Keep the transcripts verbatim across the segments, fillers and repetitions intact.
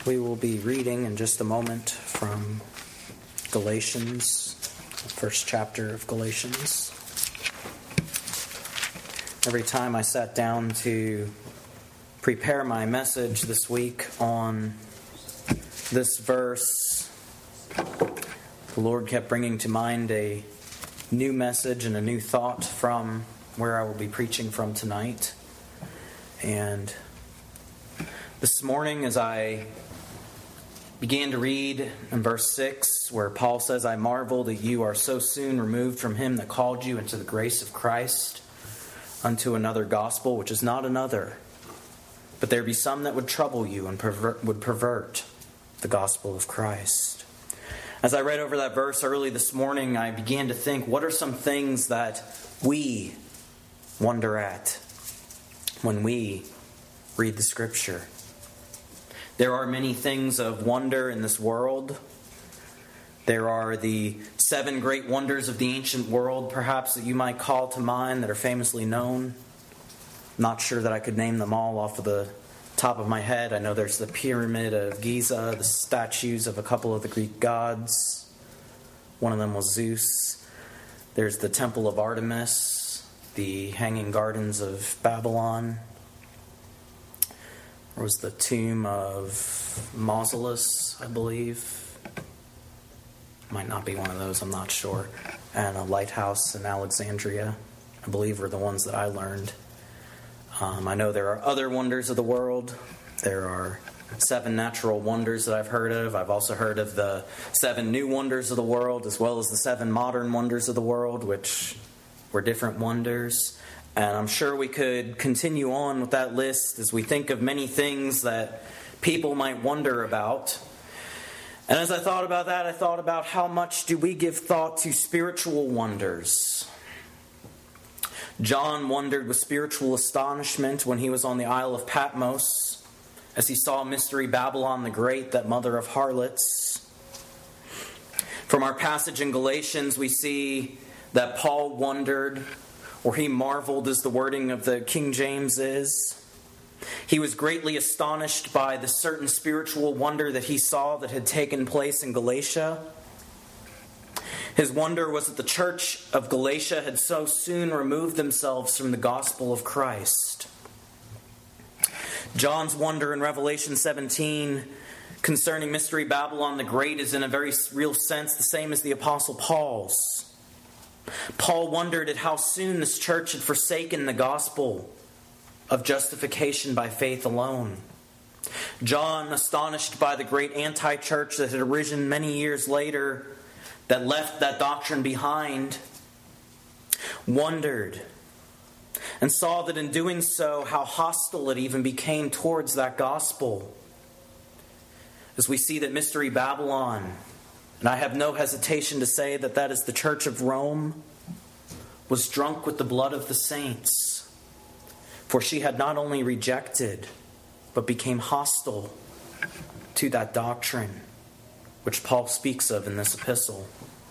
We will be reading in just a moment from Galatians, the first chapter of Galatians. Every time I sat down to prepare my message this week on this verse, the Lord kept bringing to mind a new message and a new thought from where I will be preaching from tonight. And this morning, as I began to read in verse six, where Paul says, I marvel that you are so soon removed from him that called you into the grace of Christ unto another gospel, which is not another. But there be some that would trouble you and pervert, would pervert the gospel of Christ. As I read over that verse early this morning, I began to think, what are some things that we wonder at when we read the Scripture? There are many things of wonder in this world. There are the seven great wonders of the ancient world, perhaps, that you might call to mind that are famously known. I'm not sure that I could name them all off of the top of my head. I know there's the Pyramid of Giza, the statues of a couple of the Greek gods. One of them was Zeus. There's the Temple of Artemis, the Hanging Gardens of Babylon. There was the tomb of Mausolus, I believe. Might not be one of those, I'm not sure. And a lighthouse in Alexandria, I believe, were the ones that I learned. Um, I know there are other wonders of the world. There are seven natural wonders that I've heard of. I've also heard of the seven new wonders of the world, as well as the seven modern wonders of the world, which were different wonders. And I'm sure we could continue on with that list as we think of many things that people might wonder about. And as I thought about that, I thought about how much do we give thought to spiritual wonders. John wondered with spiritual astonishment when he was on the Isle of Patmos, as he saw Mystery Babylon the Great, that mother of harlots. From our passage in Galatians, we see that Paul wondered, or he marveled as the wording of the King James is. He was greatly astonished by the certain spiritual wonder that he saw that had taken place in Galatia. His wonder was that the church of Galatia had so soon removed themselves from the gospel of Christ. John's wonder in Revelation seventeen concerning Mystery Babylon the Great is in a very real sense the same as the Apostle Paul's. Paul wondered at how soon this church had forsaken the gospel of justification by faith alone. John, astonished by the great anti-church that had arisen many years later, that left that doctrine behind, wondered and saw that in doing so, how hostile it even became towards that gospel. As we see that Mystery Babylon, and I have no hesitation to say that that is the Church of Rome, was drunk with the blood of the saints. For she had not only rejected, but became hostile to that doctrine, which Paul speaks of in this epistle.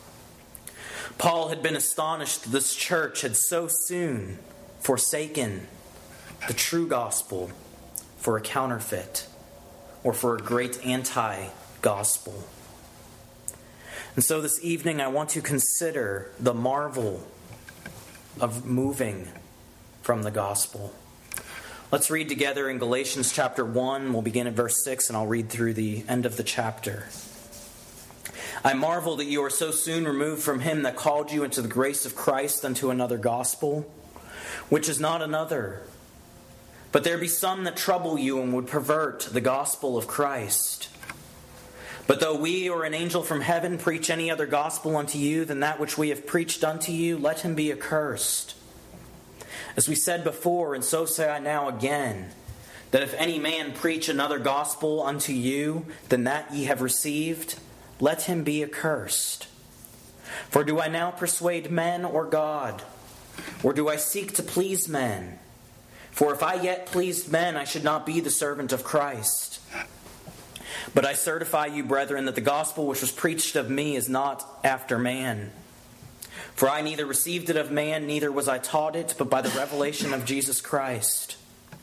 Paul had been astonished that this church had so soon forsaken the true gospel for a counterfeit, or for a great anti-gospel. And so this evening I want to consider the marvel of moving from the gospel. Let's read together in Galatians chapter one. We'll begin at verse six and I'll read through the end of the chapter. I marvel that you are so soon removed from him that called you into the grace of Christ unto another gospel, which is not another. But there be some that trouble you and would pervert the gospel of Christ. But though we or an angel from heaven preach any other gospel unto you than that which we have preached unto you, let him be accursed. As we said before, and so say I now again, that if any man preach another gospel unto you than that ye have received, let him be accursed. For do I now persuade men or God? Or do I seek to please men? For if I yet pleased men, I should not be the servant of Christ. But I certify you, brethren, that the gospel which was preached of me is not after man. For I neither received it of man, neither was I taught it, but by the revelation of Jesus Christ.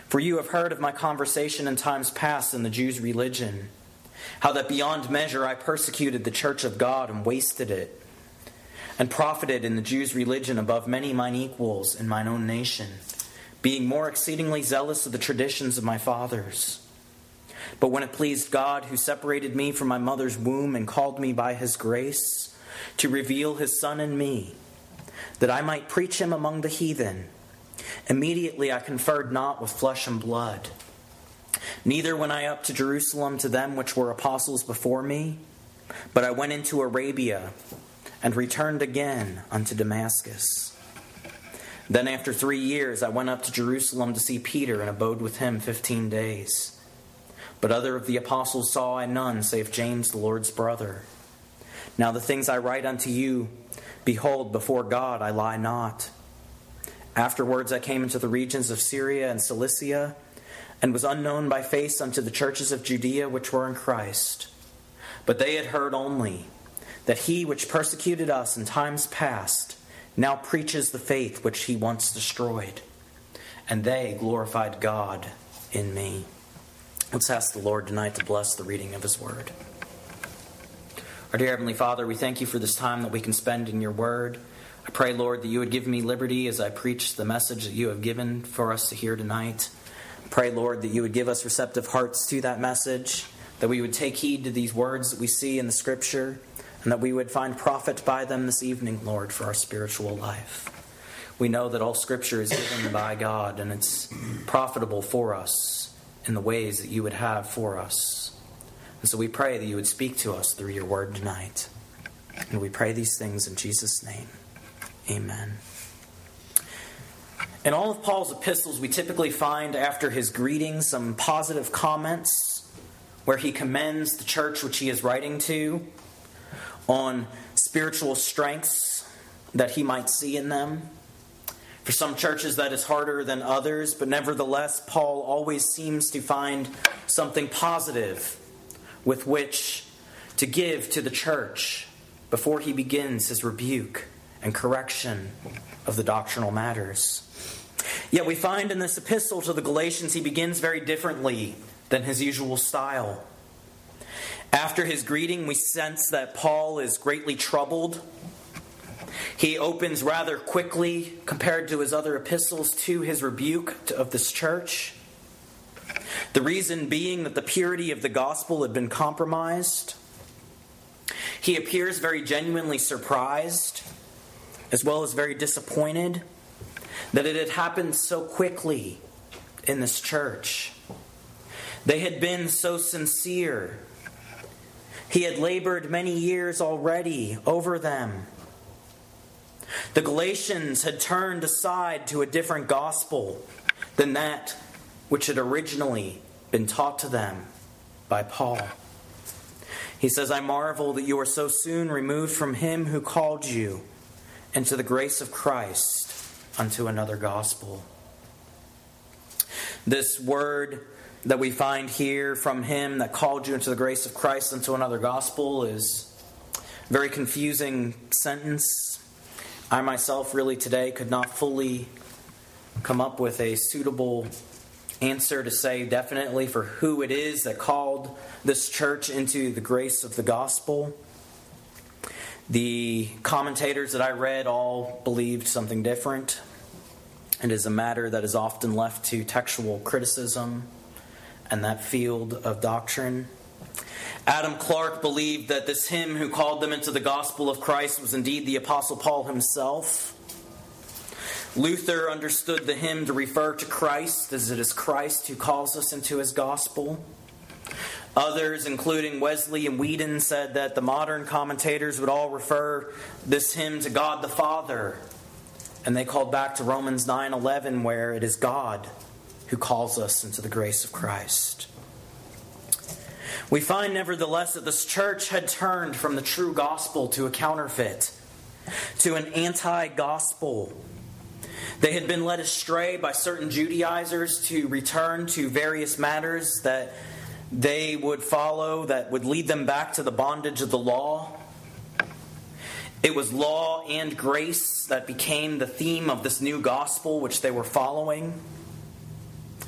For you have heard of my conversation in times past in the Jews' religion, how that beyond measure I persecuted the church of God and wasted it, and profited in the Jews' religion above many mine equals in mine own nation, being more exceedingly zealous of the traditions of my fathers. But when it pleased God, who separated me from my mother's womb and called me by his grace, to reveal his Son in me, that I might preach him among the heathen, immediately I conferred not with flesh and blood, neither went I up to Jerusalem to them which were apostles before me, but I went into Arabia, and returned again unto Damascus. Then after three years I went up to Jerusalem to see Peter, and abode with him fifteen days. But other of the apostles saw I none, save James the Lord's brother. Now the things I write unto you, behold, before God I lie not. Afterwards I came into the regions of Syria and Cilicia, and was unknown by face unto the churches of Judea which were in Christ. But they had heard only that he which persecuted us in times past now preaches the faith which he once destroyed. And they glorified God in me. Let's ask the Lord tonight to bless the reading of his word. Our dear Heavenly Father, we thank you for this time that we can spend in your word. I pray, Lord, that you would give me liberty as I preach the message that you have given for us to hear tonight. I pray, Lord, that you would give us receptive hearts to that message, that we would take heed to these words that we see in the Scripture, and that we would find profit by them this evening, Lord, for our spiritual life. We know that all Scripture is given by God, and it's profitable for us in the ways that you would have for us. And so we pray that you would speak to us through your word tonight. And we pray these things in Jesus' name. Amen. In all of Paul's epistles, we typically find after his greetings some positive comments where he commends the church which he is writing to on spiritual strengths that he might see in them. For some churches that is harder than others, but nevertheless, Paul always seems to find something positive with which to give to the church before he begins his rebuke and correction of the doctrinal matters. Yet we find in this epistle to the Galatians, he begins very differently than his usual style. After his greeting, we sense that Paul is greatly troubled. He opens rather quickly, compared to his other epistles, to his rebuke of this church. The reason being that the purity of the gospel had been compromised. He appears very genuinely surprised, as well as very disappointed, that it had happened so quickly in this church. They had been so sincere. He had labored many years already over them. The Galatians had turned aside to a different gospel than that which had originally been taught to them by Paul. He says, I marvel that you are so soon removed from him who called you into the grace of Christ unto another gospel. This word that we find here from him that called you into the grace of Christ unto another gospel is a very confusing sentence. I myself really today could not fully come up with a suitable answer to say definitely for who it is that called this church into the grace of the gospel. The commentators that I read all believed something different. It is a matter that is often left to textual criticism and that field of doctrine. Adam Clarke believed that this him who called them into the gospel of Christ was indeed the Apostle Paul himself. Luther understood the hymn to refer to Christ, as it is Christ who calls us into his gospel. Others, including Wesley and Whedon, said that the modern commentators would all refer this hymn to God the Father. And they called back to Romans nine eleven, where it is God who calls us into the grace of Christ. We find, nevertheless, that this church had turned from the true gospel to a counterfeit, to an anti-gospel. They had been led astray by certain Judaizers to return to various matters that they would follow that would lead them back to the bondage of the law. It was law and grace that became the theme of this new gospel which they were following.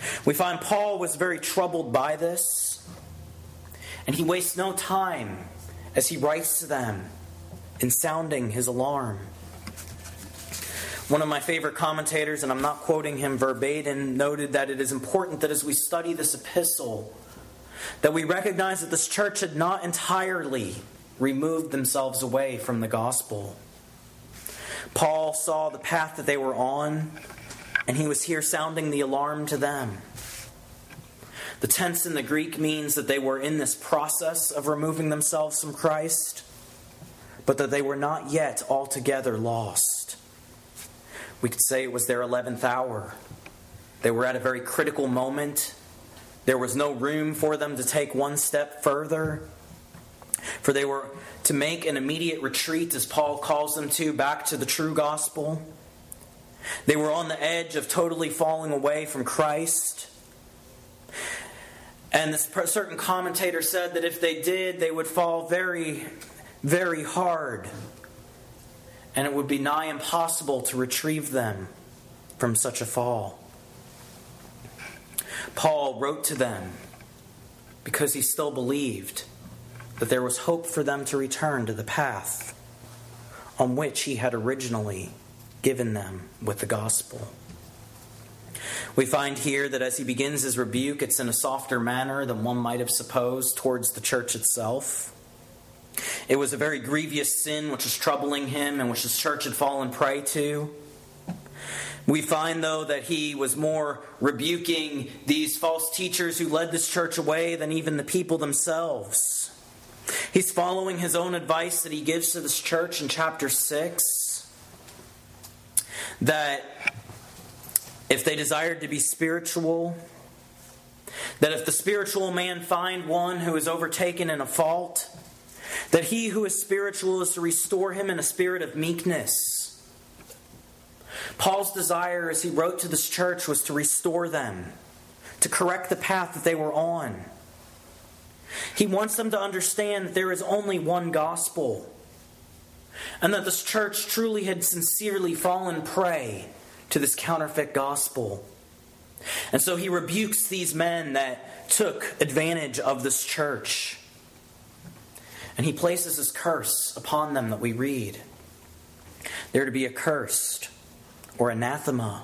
We find Paul was very troubled by this, and he wastes no time as he writes to them in sounding his alarm. One of my favorite commentators, and I'm not quoting him verbatim, noted that it is important that as we study this epistle, that we recognize that this church had not entirely removed themselves away from the gospel. Paul saw the path that they were on, and he was here sounding the alarm to them. The tense in the Greek means that they were in this process of removing themselves from Christ, but that they were not yet altogether lost. We could say it was their eleventh hour. They were at a very critical moment. There was no room for them to take one step further, for they were to make an immediate retreat, as Paul calls them to, back to the true gospel. They were on the edge of totally falling away from Christ. And this certain commentator said that if they did, they would fall very, very hard. And it would be nigh impossible to retrieve them from such a fall. Paul wrote to them because he still believed that there was hope for them to return to the path on which he had originally given them with the gospel. We find here that as he begins his rebuke, it's in a softer manner than one might have supposed towards the church itself. It was a very grievous sin which was troubling him and which the church had fallen prey to. We find, though, that he was more rebuking these false teachers who led this church away than even the people themselves. He's following his own advice that he gives to this church in chapter six, that if they desired to be spiritual, that if the spiritual man find one who is overtaken in a fault, that he who is spiritual is to restore him in a spirit of meekness. Paul's desire, as he wrote to this church, was to restore them, to correct the path that they were on. He wants them to understand that there is only one gospel, and that this church truly had sincerely fallen prey to this counterfeit gospel. And so he rebukes these men that took advantage of this church. And he places his curse upon them that we read. They're to be accursed, or anathema.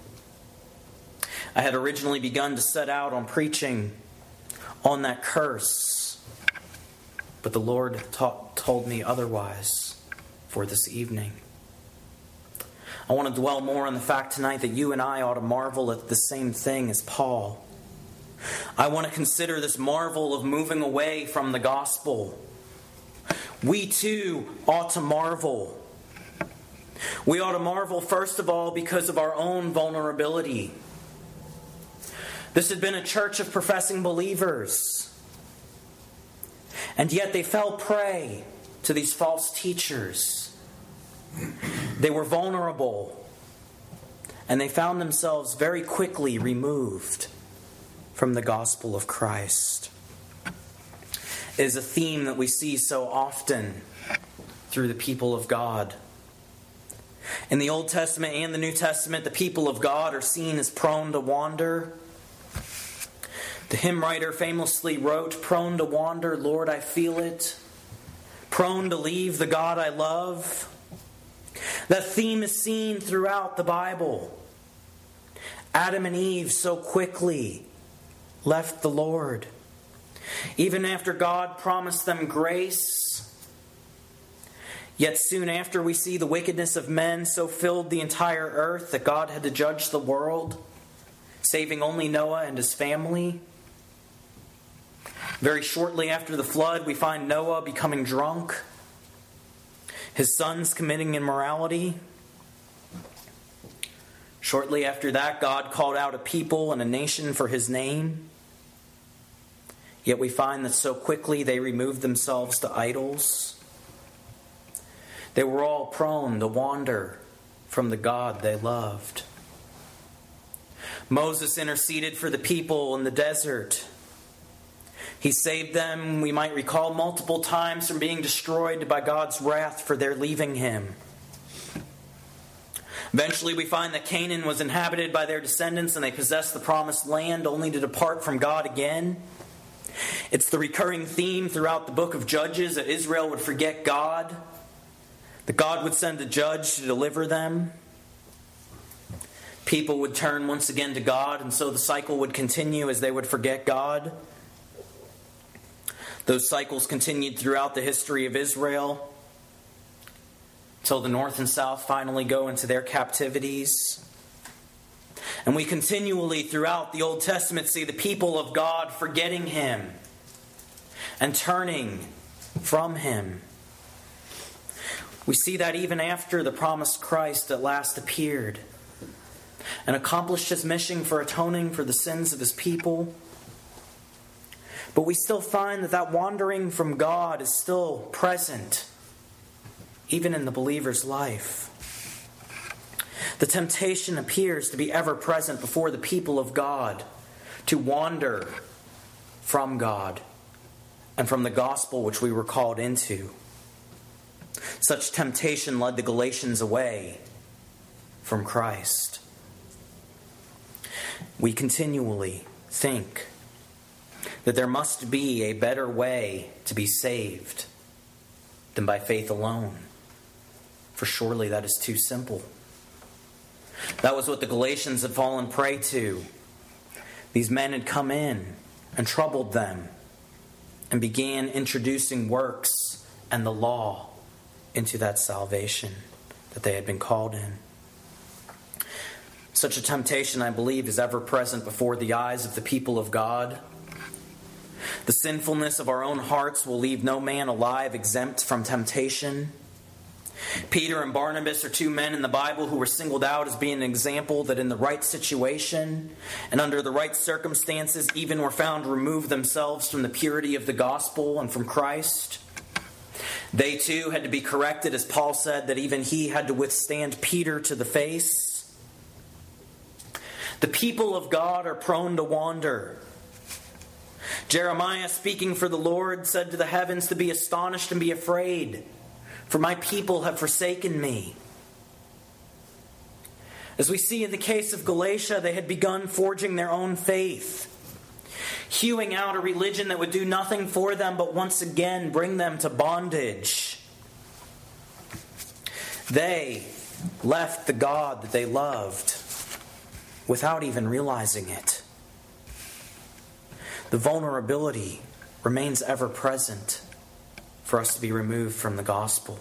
I had originally begun to set out on preaching on that curse, but the Lord taught, told me otherwise for this evening. I want to dwell more on the fact tonight that you and I ought to marvel at the same thing as Paul. I want to consider this marvel of moving away from the gospel. We too ought to marvel. We ought to marvel, first of all, because of our own vulnerability. This had been a church of professing believers, and yet they fell prey to these false teachers. They were vulnerable, and they found themselves very quickly removed from the gospel of Christ. It is a theme that we see so often through the people of God. In the Old Testament and the New Testament, the people of God are seen as prone to wander. The hymn writer famously wrote, "Prone to wander, Lord, I feel it. Prone to leave the God I love." That theme is seen throughout the Bible. Adam and Eve so quickly left the Lord. Even after God promised them grace, yet soon after we see the wickedness of men so filled the entire earth that God had to judge the world, saving only Noah and his family. Very shortly after the flood, we find Noah becoming drunk, his sons committing immorality. Shortly after that, God called out a people and a nation for his name. Yet we find that so quickly they removed themselves to idols. They were all prone to wander from the God they loved. Moses interceded for the people in the desert. He saved them, we might recall, multiple times from being destroyed by God's wrath for their leaving him. Eventually we find that Canaan was inhabited by their descendants and they possessed the promised land only to depart from God again. It's the recurring theme throughout the book of Judges that Israel would forget God, that God would send a judge to deliver them. People would turn once again to God, and so the cycle would continue as they would forget God. Those cycles continued throughout the history of Israel until the north and south finally go into their captivities. And we continually throughout the Old Testament see the people of God forgetting Him and turning from Him. We see that even after the promised Christ at last appeared and accomplished His mission for atoning for the sins of His people. But we still find that that wandering from God is still present, even in the believer's life. The temptation appears to be ever present before the people of God to wander from God and from the gospel which we were called into. Such temptation led the Galatians away from Christ. We continually think that there must be a better way to be saved than by faith alone. For surely that is too simple. That was what the Galatians had fallen prey to. These men had come in and troubled them and began introducing works and the law into that salvation that they had been called in. Such a temptation, I believe, is ever present before the eyes of the people of God. The sinfulness of our own hearts will leave no man alive exempt from temptation. Peter and Barnabas are two men in the Bible who were singled out as being an example that in the right situation and under the right circumstances even were found to remove themselves from the purity of the gospel and from Christ. They too had to be corrected, as Paul said that even he had to withstand Peter to the face. The people of God are prone to wander. Jeremiah, speaking for the Lord, said to the heavens to be astonished and be afraid, for my people have forsaken me. As we see in the case of Galatia, they had begun forging their own faith, hewing out a religion that would do nothing for them but once again bring them to bondage. They left the God that they loved without even realizing it. The vulnerability remains ever present for us to be removed from the gospel.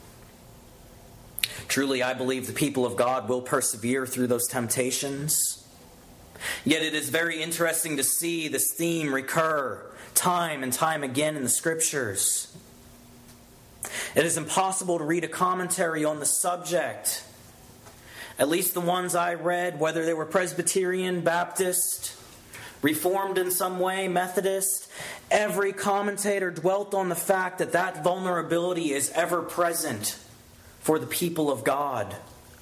Truly, I believe the people of God will persevere through those temptations. Yet it is very interesting to see this theme recur time and time again in the Scriptures. It is impossible to read a commentary on the subject, at least the ones I read, whether they were Presbyterian, Baptist, Reformed in some way, Methodist. Every commentator dwelt on the fact that that vulnerability is ever present for the people of God.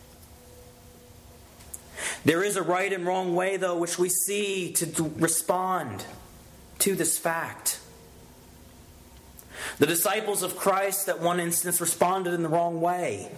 There is a right and wrong way, though, which we see to respond to this fact. The disciples of Christ, at one instance, responded in the wrong way.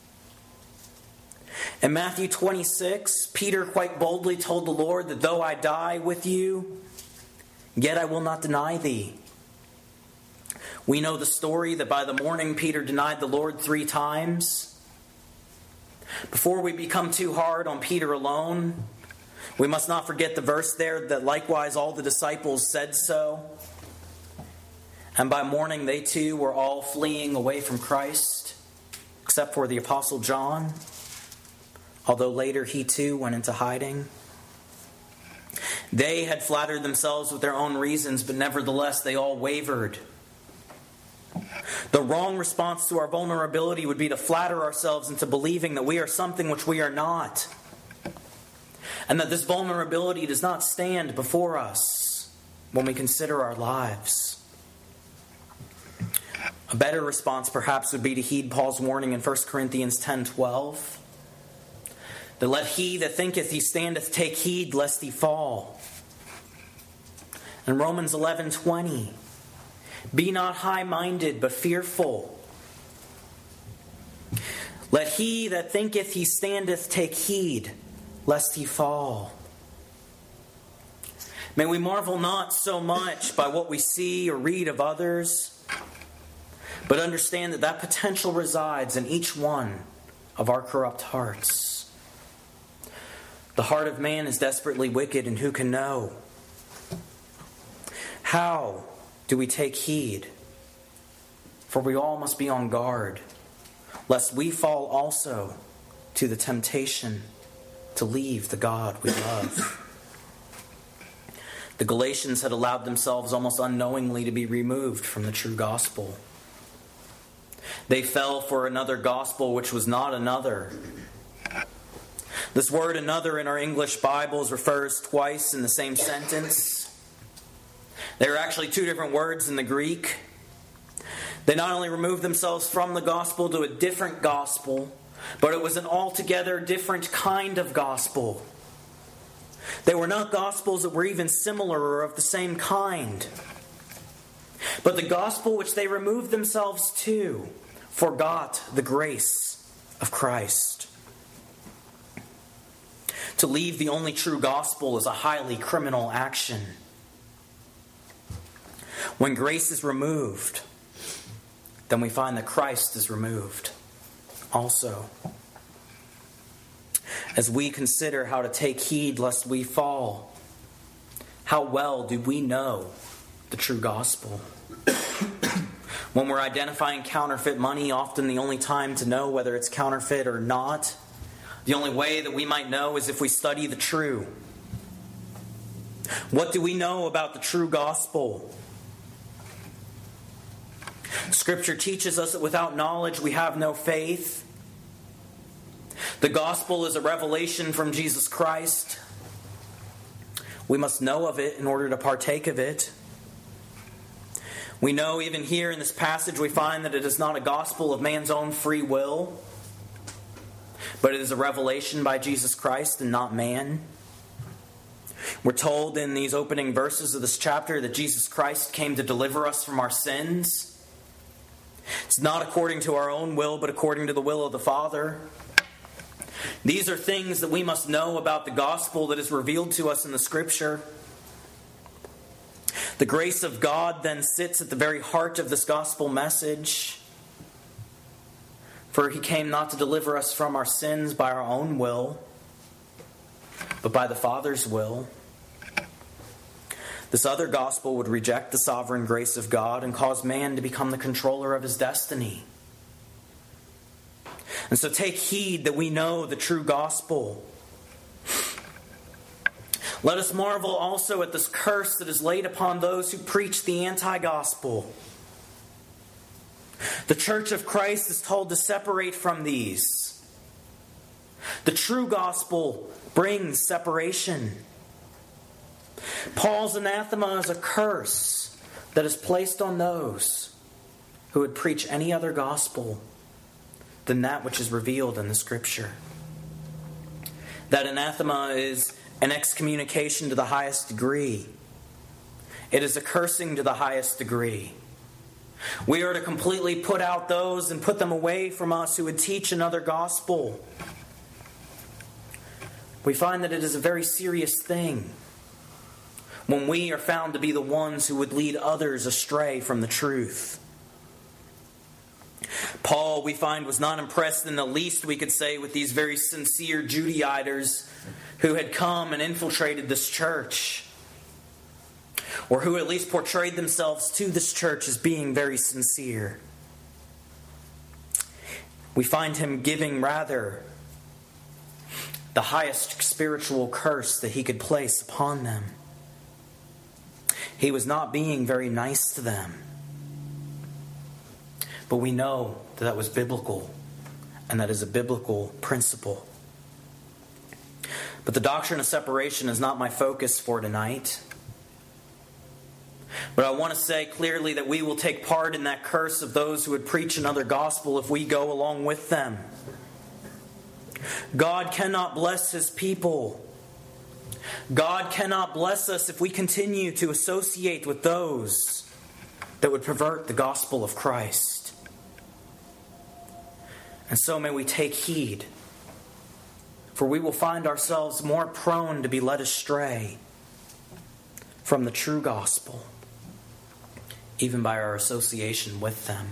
In Matthew twenty-six, Peter quite boldly told the Lord that though I die with you, yet I will not deny thee. We know the story that by the morning Peter denied the Lord three times. Before we become too hard on Peter alone, we must not forget the verse there that likewise all the disciples said so. And by morning they too were all fleeing away from Christ, except for the Apostle John, although later he too went into hiding. They had flattered themselves with their own reasons, but nevertheless they all wavered. The wrong response to our vulnerability would be to flatter ourselves into believing that we are something which we are not, and that this vulnerability does not stand before us when we consider our lives. A better response perhaps would be to heed Paul's warning in First Corinthians ten twelve. That let he that thinketh he standeth take heed lest he fall. In Romans eleven twenty, be not high-minded but fearful. Let he that thinketh he standeth take heed, lest he fall. May we marvel not so much by what we see or read of others, but understand that that potential resides in each one of our corrupt hearts. The heart of man is desperately wicked, and who can know? How do we take heed? For we all must be on guard, lest we fall also to the temptation to leave the God we love. The Galatians had allowed themselves almost unknowingly to be removed from the true gospel. They fell for another gospel which was not another. This word another in our English Bibles refers twice in the same sentence. There are actually two different words in the Greek. They not only removed themselves from the gospel to a different gospel, but it was an altogether different kind of gospel. They were not gospels that were even similar or of the same kind. But the gospel which they removed themselves to forgot the grace of Christ. To leave the only true gospel is a highly criminal action. When grace is removed, then we find that Christ is removed also. As we consider how to take heed lest we fall, how well do we know the true gospel? When we're identifying counterfeit money, often the only time to know whether it's counterfeit or not, the only way that we might know is if we study the true. What do we know about the true gospel? Scripture teaches us that without knowledge we have no faith. The gospel is a revelation from Jesus Christ. We must know of it in order to partake of it. We know even here in this passage we find that it is not a gospel of man's own free will, but it is a revelation by Jesus Christ and not man. We're told in these opening verses of this chapter that Jesus Christ came to deliver us from our sins. It's not according to our own will, but according to the will of the Father. These are things that we must know about the gospel that is revealed to us in the Scripture. The grace of God then sits at the very heart of this gospel message. For he came not to deliver us from our sins by our own will, but by the Father's will. This other gospel would reject the sovereign grace of God and cause man to become the controller of his destiny. And so take heed that we know the true gospel. Let us marvel also at this curse that is laid upon those who preach the anti-gospel. The Church of Christ is told to separate from these. The true gospel brings separation. Paul's anathema is a curse that is placed on those who would preach any other gospel than that which is revealed in the Scripture. That anathema is an excommunication to the highest degree. It is a cursing to the highest degree. We are to completely put out those and put them away from us who would teach another gospel. We find that it is a very serious thing when we are found to be the ones who would lead others astray from the truth. Paul, we find, was not impressed in the least, we could say, with these very sincere Judaizers who had come and infiltrated this church, or who at least portrayed themselves to this church as being very sincere. We find him giving rather the highest spiritual curse that he could place upon them. He was not being very nice to them. But we know that that was biblical, and that is a biblical principle. But the doctrine of separation is not my focus for tonight. But I want to say clearly that we will take part in that curse of those who would preach another gospel if we go along with them. God cannot bless His people. God cannot bless us if we continue to associate with those that would pervert the gospel of Christ. And so may we take heed, for we will find ourselves more prone to be led astray from the true gospel, even by our association with them.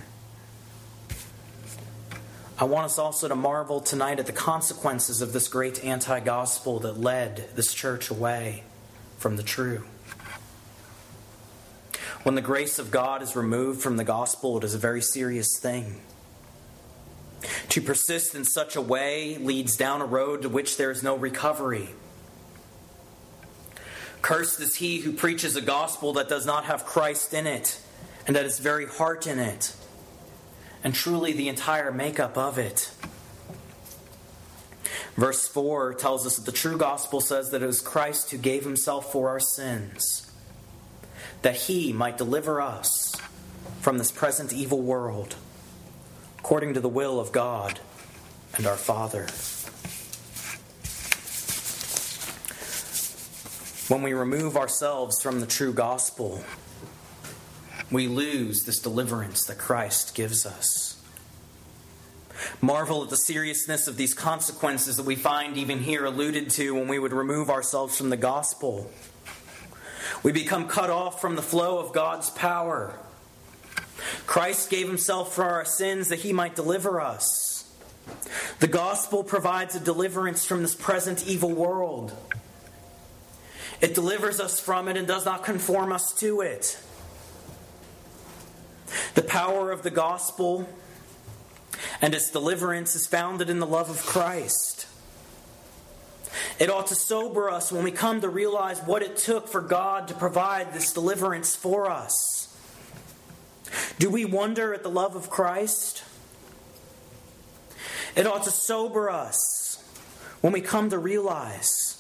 I want us also to marvel tonight at the consequences of this great anti-gospel that led this church away from the true. When the grace of God is removed from the gospel, it is a very serious thing. To persist in such a way leads down a road to which there is no recovery. Cursed is he who preaches a gospel that does not have Christ in it, and that is very heart in it, and truly the entire makeup of it. Verse four tells us that the true gospel says that it was Christ who gave himself for our sins, that he might deliver us from this present evil world, according to the will of God and our Father. When we remove ourselves from the true gospel, we lose this deliverance that Christ gives us. Marvel at the seriousness of these consequences that we find even here alluded to when we would remove ourselves from the gospel. We become cut off from the flow of God's power. Christ gave himself for our sins that he might deliver us. The gospel provides a deliverance from this present evil world. It delivers us from it and does not conform us to it. The power of the gospel and its deliverance is founded in the love of Christ. It ought to sober us when we come to realize what it took for God to provide this deliverance for us. Do we wonder at the love of Christ? It ought to sober us when we come to realize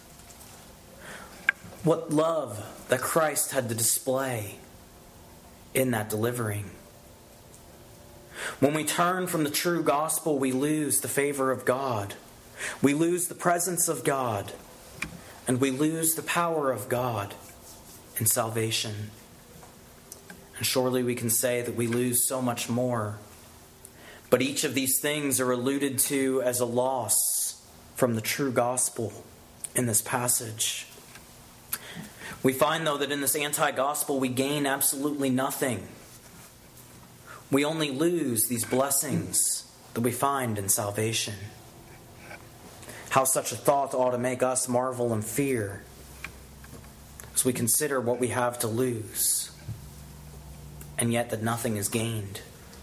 what love that Christ had to display in that delivering. When we turn from the true gospel, we lose the favor of God. We lose the presence of God. And we lose the power of God in salvation. And surely we can say that we lose so much more. But each of these things are alluded to as a loss from the true gospel in this passage. We find, though, that in this anti-gospel we gain absolutely nothing. We only lose these blessings that we find in salvation. How such a thought ought to make us marvel and fear as we consider what we have to lose, and yet that nothing is gained.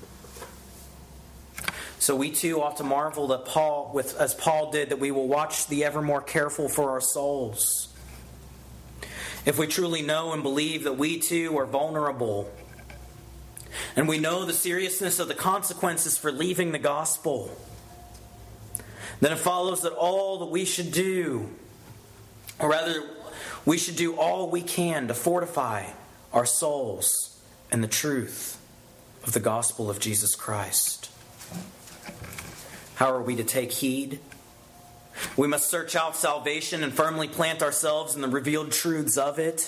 So we too ought to marvel that Paul, with as Paul did, that we will watch the ever more careful for our souls. If we truly know and believe that we too are vulnerable, and we know the seriousness of the consequences for leaving the gospel, then it follows that all that we should do, or rather, we should do all we can to fortify our souls in the truth of the gospel of Jesus Christ. How are we to take heed? We must search out salvation and firmly plant ourselves in the revealed truths of it.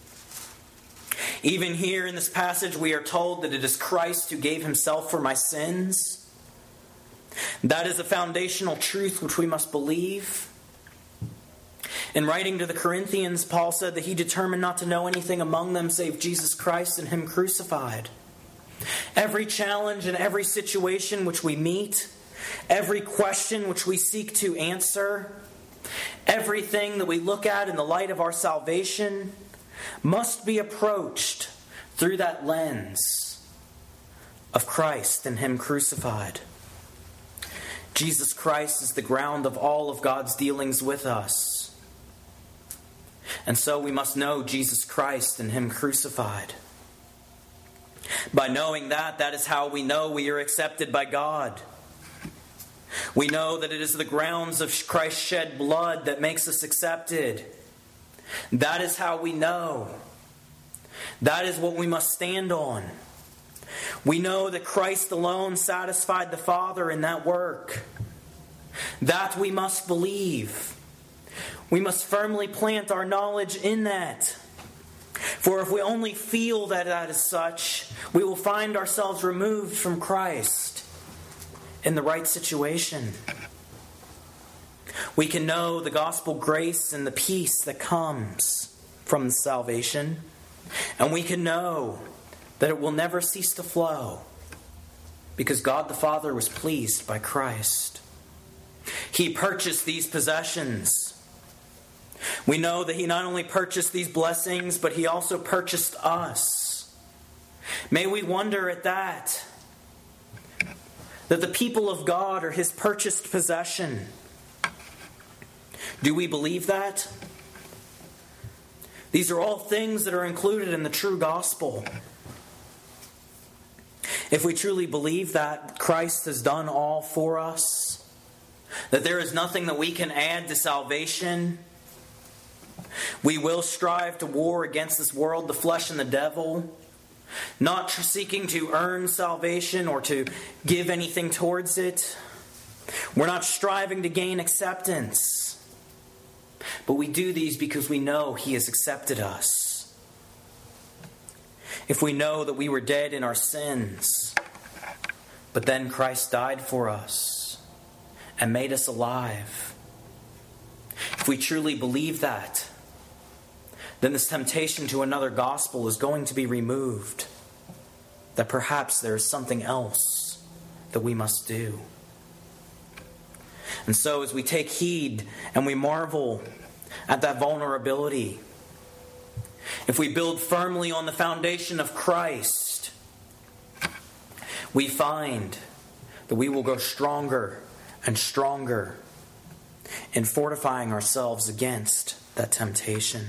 Even here in this passage, we are told that it is Christ who gave himself for my sins. That is a foundational truth which we must believe. In writing to the Corinthians, Paul said that he determined not to know anything among them save Jesus Christ and him crucified. Every challenge and every situation which we meet, every question which we seek to answer, everything that we look at in the light of our salvation must be approached through that lens of Christ and him crucified. Jesus Christ is the ground of all of God's dealings with us. And so we must know Jesus Christ and him crucified. By knowing that, that is how we know we are accepted by God. We know that it is the grounds of Christ's shed blood that makes us accepted. That is how we know. That is what we must stand on. We know that Christ alone satisfied the Father in that work. That we must believe. We must firmly plant our knowledge in that. For if we only feel that that is such, we will find ourselves removed from Christ in the right situation. We can know the gospel grace and the peace that comes from salvation. And we can know that it will never cease to flow because God the Father was pleased by Christ. He purchased these possessions. We know that He not only purchased these blessings, but He also purchased us. May we wonder at that, that the people of God are His purchased possession. Do we believe that? These are all things that are included in the true gospel. If we truly believe that Christ has done all for us, that there is nothing that we can add to salvation, we will strive to war against this world, the flesh, and the devil, not seeking to earn salvation or to give anything towards it. We're not striving to gain acceptance. But we do these because we know He has accepted us. If we know that we were dead in our sins, but then Christ died for us and made us alive, if we truly believe that, then this temptation to another gospel is going to be removed. That perhaps there is something else that we must do. And so as we take heed and we marvel at that vulnerability, if we build firmly on the foundation of Christ, we find that we will go stronger and stronger in fortifying ourselves against that temptation.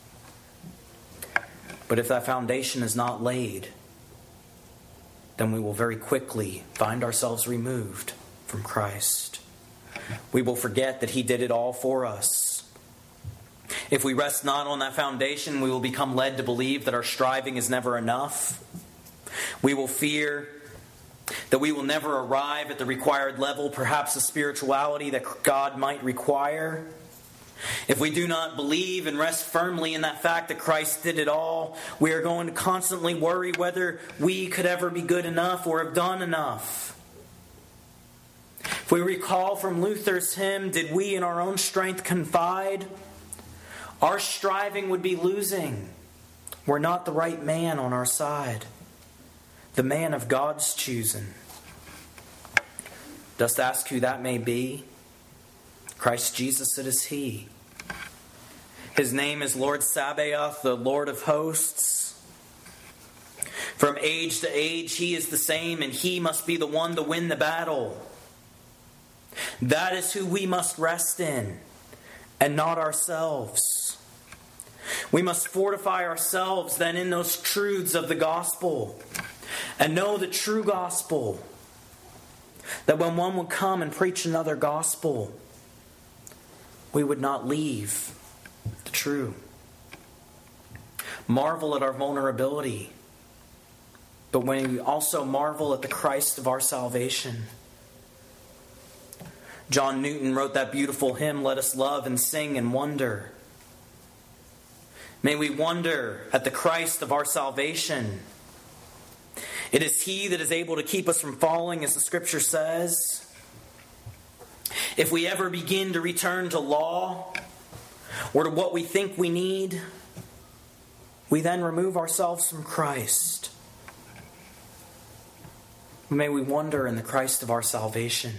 But if that foundation is not laid, then we will very quickly find ourselves removed from Christ. We will forget that He did it all for us. If we rest not on that foundation, we will become led to believe that our striving is never enough. We will fear that we will never arrive at the required level, perhaps the spirituality that God might require. If we do not believe and rest firmly in that fact that Christ did it all, we are going to constantly worry whether we could ever be good enough or have done enough. If we recall from Luther's hymn, "Did we in our own strength confide?" our striving would be losing. We're not the right man on our side, the man of God's choosing. Dost ask who that may be? Christ Jesus, it is He. His name is Lord Sabaoth, the Lord of hosts. From age to age, He is the same, and He must be the one to win the battle. That is who we must rest in, and not ourselves. We must fortify ourselves then in those truths of the gospel, and know the true gospel, that when one would come and preach another gospel, we would not leave the true. Marvel at our vulnerability, but when we also marvel at the Christ of our salvation. John Newton wrote that beautiful hymn, "Let us love and sing and wonder." May we wonder at the Christ of our salvation. It is He that is able to keep us from falling, as the Scripture says. If we ever begin to return to law or to what we think we need, we then remove ourselves from Christ. May we wonder in the Christ of our salvation.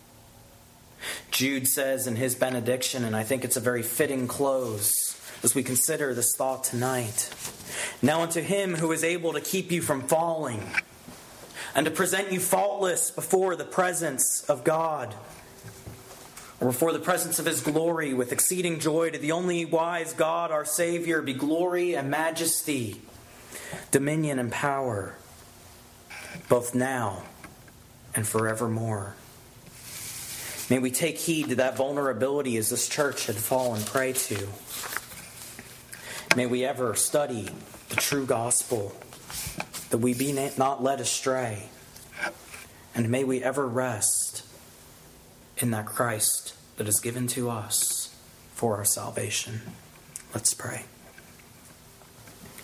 Jude says in his benediction, and I think it's a very fitting close as we consider this thought tonight, "Now unto Him who is able to keep you from falling and to present you faultless before the presence of God, or before the presence of His glory with exceeding joy, to the only wise God our Savior, be glory and majesty, dominion and power, both now and forevermore." May we take heed to that vulnerability as this church had fallen prey to. May we ever study the true gospel, that we be not led astray. And may we ever rest in that Christ that is given to us for our salvation. Let's pray.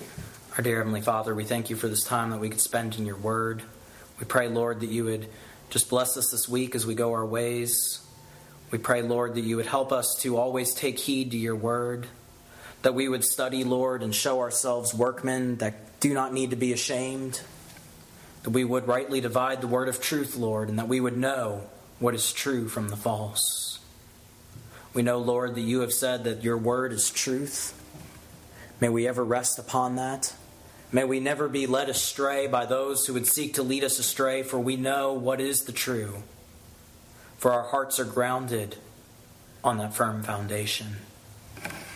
Our dear Heavenly Father, we thank You for this time that we could spend in Your Word. We pray, Lord, that You would Just bless us this week as we go our ways. We pray, Lord, that you would help us to always take heed to your word, that we would study, Lord, and show ourselves workmen that do not need to be ashamed, that we would rightly divide the word of truth, Lord, and that we would know what is true from the false. We know, Lord, that you have said that your word is truth. May we ever rest upon that. May we never be led astray by those who would seek to lead us astray, for we know what is the true. For our hearts are grounded on that firm foundation.